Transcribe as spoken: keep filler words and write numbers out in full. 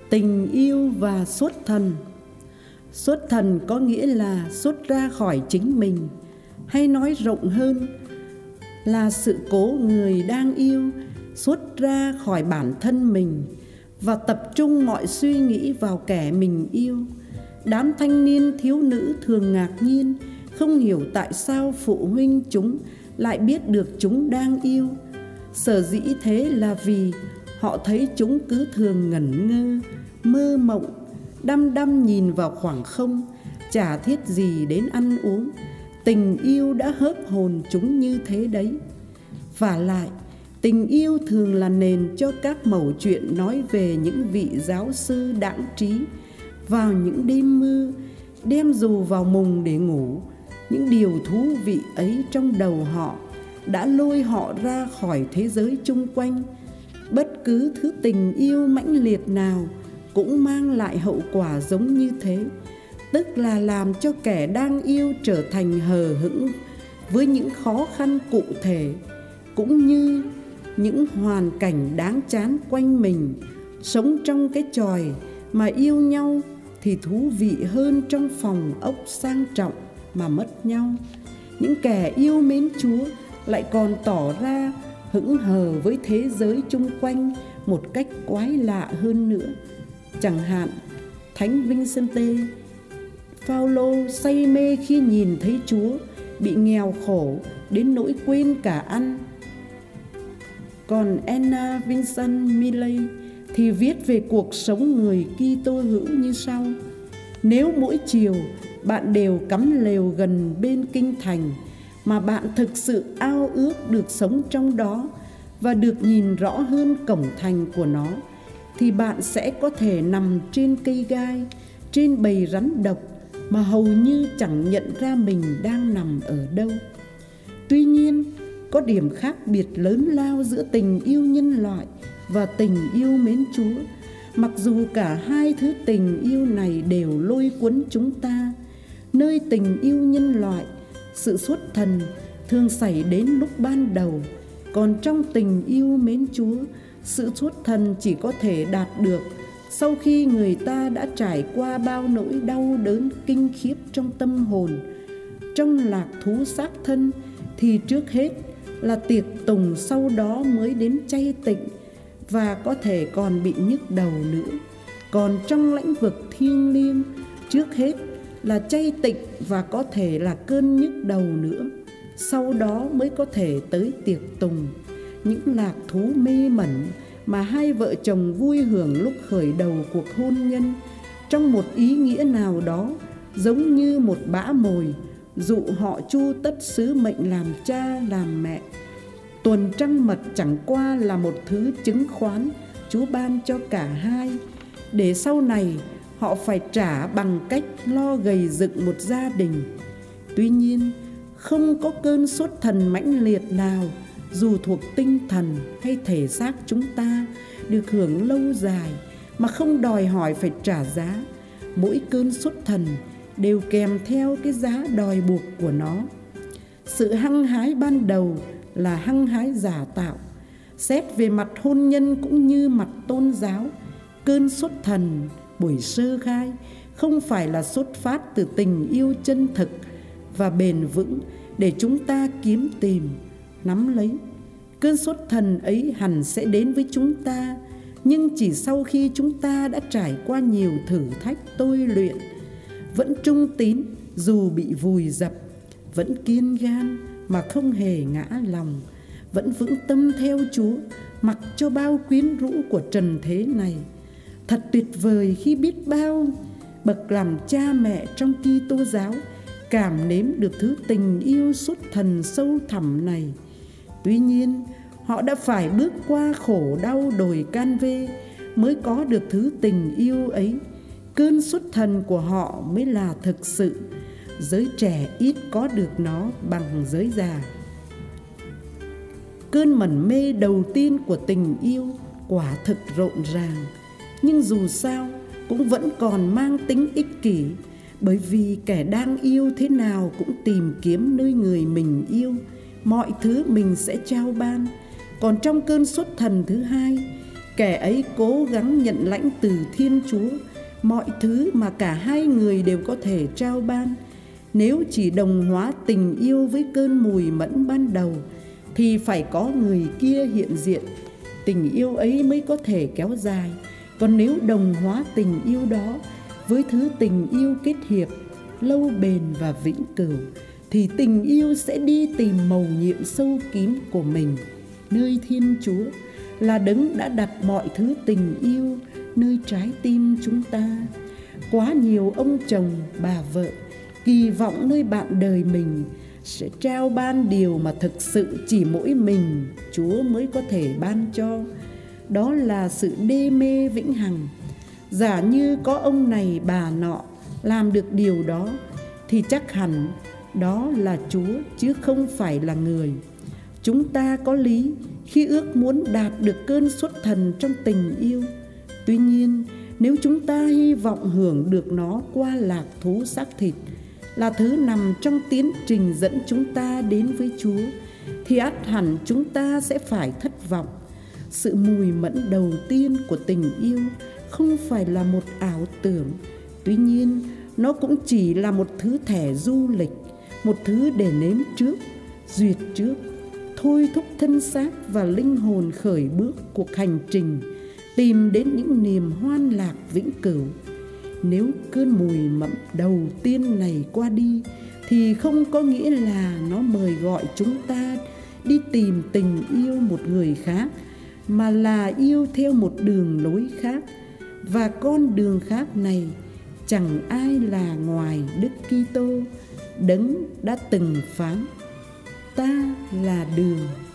Tình yêu và xuất thần. Xuất thần có nghĩa là xuất ra khỏi chính mình, hay nói rộng hơn là sự cố người đang yêu xuất ra khỏi bản thân mình và tập trung mọi suy nghĩ vào kẻ mình yêu. Đám thanh niên thiếu nữ thường ngạc nhiên, không hiểu tại sao phụ huynh chúng lại biết được chúng đang yêu. Sở dĩ thế là vì họ thấy chúng cứ thường ngẩn ngơ, mơ mộng, đăm đăm nhìn vào khoảng không, chả thiết gì đến ăn uống. Tình yêu đã hớp hồn chúng như thế đấy. Vả lại, tình yêu thường là nền cho các mẩu chuyện nói về những vị giáo sư đãng trí vào những đêm mưa, đem dù vào mùng để ngủ. Những điều thú vị ấy trong đầu họ đã lôi họ ra khỏi thế giới chung quanh. Bất cứ thứ tình yêu mãnh liệt nào cũng mang lại hậu quả giống như thế, tức là làm cho kẻ đang yêu trở thành hờ hững với những khó khăn cụ thể, cũng như những hoàn cảnh đáng chán quanh mình. Sống trong cái chòi mà yêu nhau thì thú vị hơn trong phòng ốc sang trọng mà mất nhau. Những kẻ yêu mến Chúa lại còn tỏ ra hững hờ với thế giới chung quanh một cách quái lạ hơn nữa. Chẳng hạn, Thánh Vincente Paulo say mê khi nhìn thấy Chúa bị nghèo khổ đến nỗi quên cả ăn. Còn Anna Vincent Millay thì viết về cuộc sống người Kitô hữu như sau: nếu mỗi chiều bạn đều cắm lều gần bên kinh thành mà bạn thực sự ao ước được sống trong đó và được nhìn rõ hơn cổng thành của nó, thì bạn sẽ có thể nằm trên cây gai, trên bầy rắn độc mà hầu như chẳng nhận ra mình đang nằm ở đâu. Tuy nhiên, có điểm khác biệt lớn lao giữa tình yêu nhân loại và tình yêu mến Chúa. Mặc dù cả hai thứ tình yêu này đều lôi cuốn chúng ta, nơi tình yêu nhân loại, sự xuất thần thường xảy đến lúc ban đầu, còn trong tình yêu mến Chúa, sự xuất thần chỉ có thể đạt được sau khi người ta đã trải qua bao nỗi đau đớn kinh khiếp trong tâm hồn. Trong lạc thú xác thân thì trước hết là tiệc tùng, sau đó mới đến chay tịnh và có thể còn bị nhức đầu nữa. Còn trong lãnh vực thiêng liêng, trước hết là chay tịnh và có thể là cơn nhức đầu nữa, sau đó mới có thể tới tiệc tùng. Những lạc thú mê mẩn mà hai vợ chồng vui hưởng lúc khởi đầu cuộc hôn nhân, trong một ý nghĩa nào đó giống như một bã mồi dụ họ chu tất sứ mệnh làm cha làm mẹ. Tuần trăng mật chẳng qua là một thứ chứng khoán Chúa ban cho cả hai, để sau này họ phải trả bằng cách lo gầy dựng một gia đình. Tuy nhiên, không có cơn xuất thần mãnh liệt nào, dù thuộc tinh thần hay thể xác chúng ta, được hưởng lâu dài mà không đòi hỏi phải trả giá. Mỗi cơn xuất thần đều kèm theo cái giá đòi buộc của nó. Sự hăng hái ban đầu là hăng hái giả tạo. Xét về mặt hôn nhân cũng như mặt tôn giáo, cơn xuất thần buổi sơ khai không phải là xuất phát từ tình yêu chân thực và bền vững để chúng ta kiếm tìm, nắm lấy. Cơn xuất thần ấy hẳn sẽ đến với chúng ta, nhưng chỉ sau khi chúng ta đã trải qua nhiều thử thách tôi luyện, vẫn trung tín dù bị vùi dập, vẫn kiên gan mà không hề ngã lòng, vẫn vững tâm theo Chúa mặc cho bao quyến rũ của trần thế này. Thật tuyệt vời khi biết bao bậc làm cha mẹ trong Kitô giáo cảm nếm được thứ tình yêu xuất thần sâu thẳm này. Tuy nhiên, họ đã phải bước qua khổ đau đồi can vê mới có được thứ tình yêu ấy. Cơn xuất thần của họ mới là thực sự. Giới trẻ ít có được nó bằng giới già. Cơn mẩn mê đầu tiên của tình yêu quả thực rộn ràng, nhưng dù sao cũng vẫn còn mang tính ích kỷ, bởi vì kẻ đang yêu thế nào cũng tìm kiếm nơi người mình yêu mọi thứ mình sẽ trao ban. Còn trong cơn xuất thần thứ hai, Kẻ ấy cố gắng nhận lãnh từ Thiên Chúa mọi thứ mà cả hai người đều có thể trao ban. Nếu chỉ đồng hóa tình yêu với cơn mùi mẫn ban đầu thì phải có người kia hiện diện, tình yêu ấy mới có thể kéo dài. Còn nếu đồng hóa tình yêu đó với thứ tình yêu kết hiệp, lâu bền và vĩnh cửu, thì tình yêu sẽ đi tìm mầu nhiệm sâu kín của mình nơi Thiên Chúa, là Đấng đã đặt mọi thứ tình yêu nơi trái tim chúng ta. Quá nhiều ông chồng, bà vợ kỳ vọng nơi bạn đời mình sẽ trao ban điều mà thực sự chỉ mỗi mình Chúa mới có thể ban cho. Đó là sự đê mê vĩnh hằng. Giả như có ông này bà nọ làm được điều đó thì chắc hẳn đó là Chúa chứ không phải là người. Chúng ta có lý khi ước muốn đạt được cơn xuất thần trong tình yêu. Tuy nhiên, nếu chúng ta hy vọng hưởng được nó qua lạc thú xác thịt, là thứ nằm trong tiến trình dẫn chúng ta đến với Chúa, thì ắt hẳn chúng ta sẽ phải thất vọng. Sự mùi mẫn đầu tiên của tình yêu không phải là một ảo tưởng. Tuy nhiên, nó cũng chỉ là một thứ thẻ du lịch, một thứ để nếm trước, duyệt trước, thôi thúc thân xác và linh hồn khởi bước cuộc hành trình tìm đến những niềm hoan lạc vĩnh cửu. Nếu cơn mùi mẫn đầu tiên này qua đi thì không có nghĩa là nó mời gọi chúng ta đi tìm tình yêu một người khác, mà là yêu theo một đường lối khác. Và con đường khác này chẳng ai là ngoài Đức Kitô, Đấng đã từng phán: ta là đường,